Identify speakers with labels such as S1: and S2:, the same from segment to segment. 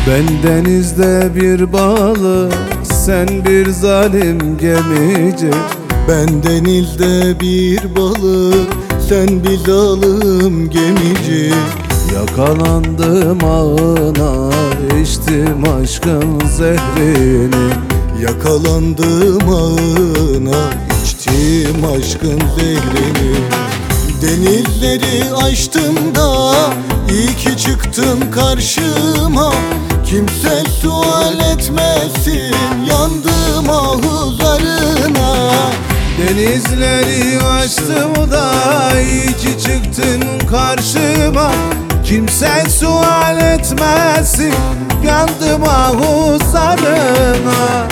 S1: Ben denizde bir balık, sen bir zalim gemici.
S2: Ben denizde bir balık, sen bir zalim gemici.
S1: Yakalandım ağına, içtim aşkın zehrini.
S2: Yakalandım ağına, içtim aşkın zehrini. Denizleri aştım da iyi ki çıktın karşıma. Kimse sual etmesin, yandım ahuzlarına.
S1: Denizleri aştım da iyi ki çıktın karşıma. Kimse sual etmesin, yandım ahuzlarına.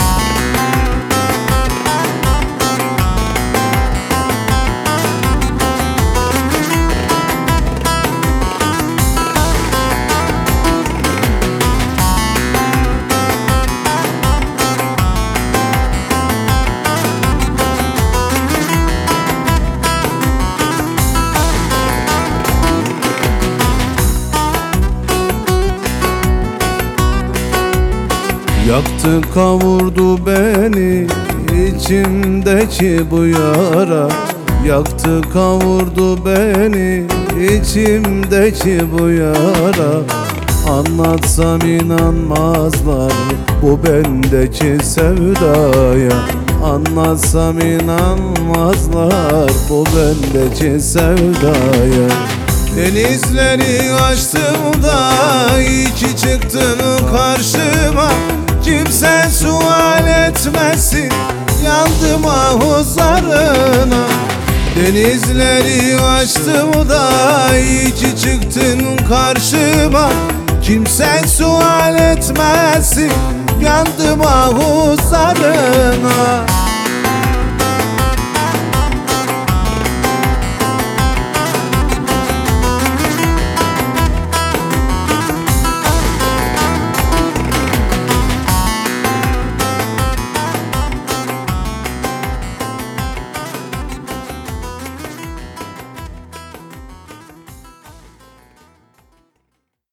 S1: Yaktı kavurdu beni içimdeki bu yara. Yaktı kavurdu beni içimdeki bu yara. Anlatsam inanmazlar bu bendeki sevdaya. Anlatsam inanmazlar bu bendeki sevdaya. Denizleri aştım da iyi ki çıktın karşıma. Kimse sual etmesin, yandım ahuzlarına. Denizleri aştım da iyi ki çıktın karşıma. Kimse sual etmesin, yandım ahuzlarına.